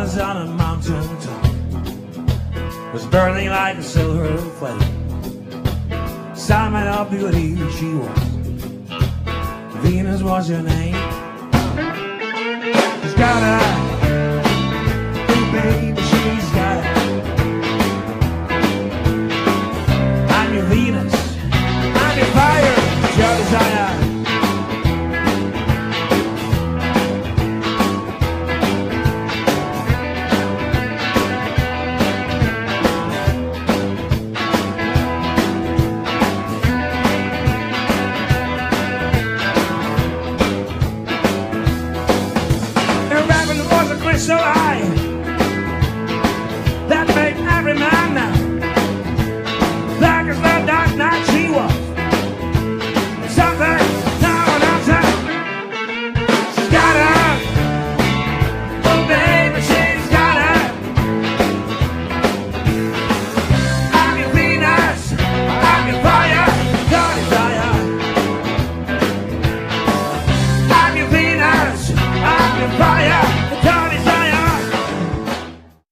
was on a mountain top, was burning like a silver flame. Simon of beauty she was, Venus was your name. She's got a, hey baby, she's got a, I'm your Venus, I'm your fire, your desire. So high that made every man now, black as the dark night she was.